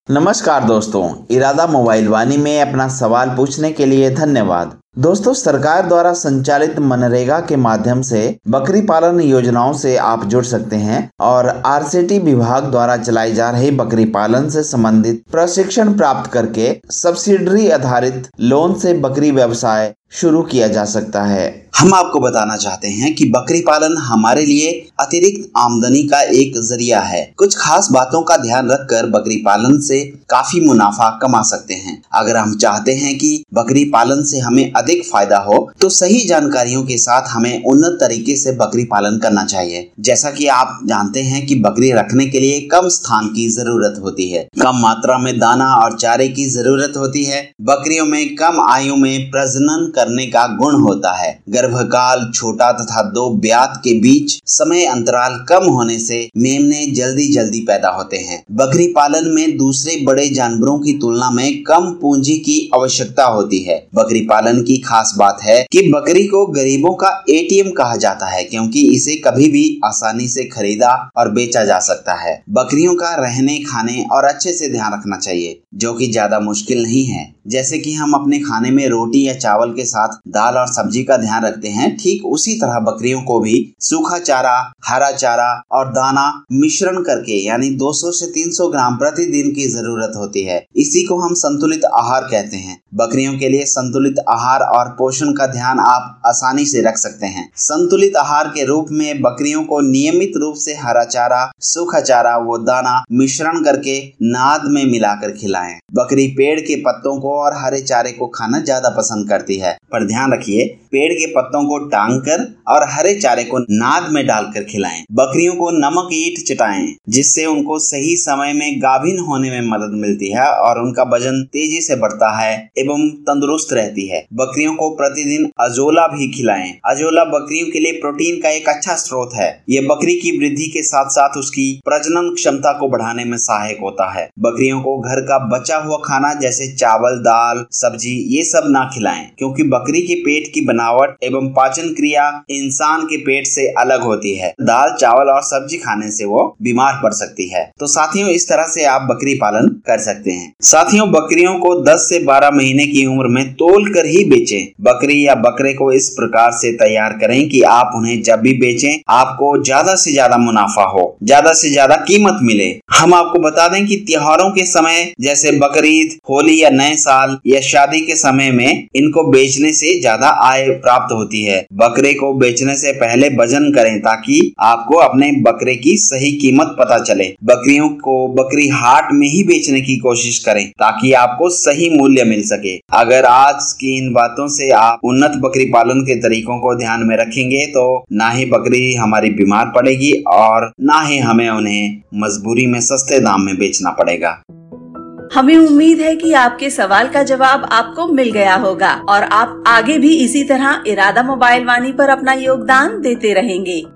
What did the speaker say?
नमस्कार दोस्तों, इरादा मोबाइल वाणी में अपना सवाल पूछने के लिए धन्यवाद। दोस्तों, सरकार द्वारा संचालित मनरेगा के माध्यम से बकरी पालन योजनाओं से आप जुड़ सकते हैं और आरसीटी विभाग द्वारा चलाई जा रही बकरी पालन से संबंधित प्रशिक्षण प्राप्त करके सब्सिडरी आधारित लोन से बकरी व्यवसाय शुरू किया जा सकता है। हम आपको बताना चाहते हैं कि बकरी पालन हमारे लिए अतिरिक्त आमदनी का एक जरिया है। कुछ खास बातों का ध्यान रखकर बकरी पालन से काफी मुनाफा कमा सकते हैं। अगर हम चाहते हैं कि बकरी पालन से हमें अधिक फायदा हो तो सही जानकारियों के साथ हमें उन्नत तरीके से बकरी पालन करना चाहिए। जैसा कि आप जानते हैं कि बकरी रखने के लिए कम स्थान की जरूरत होती है, कम मात्रा में दाना और चारे की जरूरत होती है। बकरियों में कम आयु में प्रजनन करने का गुण होता है। गर्भकाल छोटा तथा दो ब्यात के बीच समय अंतराल कम होने से मेमने जल्दी पैदा होते हैं। बकरी पालन में दूसरे बड़े जानवरों की तुलना में कम पूंजी की आवश्यकता होती है। बकरी पालन की खास बात है कि बकरी को गरीबों का एटीएम कहा जाता है, क्योंकि इसे कभी भी आसानी से खरीदा और बेचा जा सकता है। बकरियों का रहने खाने और अच्छे से ध्यान रखना चाहिए, जो कि ज्यादा मुश्किल नहीं है। जैसे कि हम अपने खाने में रोटी या चावल के साथ दाल और सब्जी का ध्यान रखते हैं, ठीक उसी तरह बकरियों को भी सूखा चारा, हरा चारा और दाना मिश्रण करके यानी 200 से 300 ग्राम प्रतिदिन की जरूरत होती है। इसी को हम संतुलित आहार कहते हैं। बकरियों के लिए संतुलित आहार और पोषण का ध्यान आप आसानी से रख सकते हैं। संतुलित आहार के रूप में बकरियों को नियमित रूप से हरा चारा, सूखा चारा व दाना मिश्रण करके नाद में मिलाकर खिलाएं। बकरी पेड़ के पत्तों को और हरे चारे को खाना ज्यादा पसंद करती है, पर ध्यान रखिए पेड़ के पत्तों को टांगकर और हरे चारे को नाद में डालकर खिलाएं। बकरियों को नमक ईंट चटाएं, जिससे उनको सही समय में गाभिन होने में मदद मिलती है और उनका वजन तेजी से बढ़ता है एवं तंदुरुस्त रहती है। बकरियों को प्रतिदिन अजोला भी खिलाएं। अजोला बकरियों के लिए प्रोटीन का एक अच्छा स्रोत है। ये बकरी की वृद्धि के साथ साथ उसकी प्रजनन क्षमता को बढ़ाने में सहायक होता है। बकरियों को घर का बचा हुआ खाना जैसे चावल, दाल, सब्जी ये सब ना खिलाएं, क्योंकि बकरी के पेट की बनावट एवं पाचन क्रिया इंसान के पेट से अलग होती है। दाल, चावल और सब्जी खाने से वो बीमार पड़ सकती है। तो साथियों, इस तरह से आप बकरी पालन कर सकते हैं। साथियों, बकरियों को 10 से 12 महीने की उम्र में तोल कर ही बेचें। बकरी या बकरे को इस प्रकार से तैयार करें कि आप उन्हें जब भी बेचें आपको ज्यादा से ज्यादा मुनाफा हो, ज्यादा से ज्यादा कीमत मिले। हम आपको बता दें कि त्योहारों के समय जैसे बकरीद, होली या नए साल या शादी के समय में इनको बेचने से ज्यादा आय प्राप्त होती है। बकरे को बेचने से पहले वजन करें ताकि आपको अपने बकरे की सही कीमत पता चले। बकरियों को बकरी हाट में ही बेचने की कोशिश करें ताकि आपको सही मूल्य मिल सके। अगर आज की इन बातों से आप उन्नत बकरी पालन के तरीकों को ध्यान में रखेंगे तो ना ही बकरी हमारी बीमार पड़ेगी और ना ही हमें उन्हें मजबूरी में सस्ते दाम में बेचना पड़ेगा। हमें उम्मीद है कि आपके सवाल का जवाब आपको मिल गया होगा और आप आगे भी इसी तरह इरादा मोबाइल वाणी पर अपना योगदान देते रहेंगे।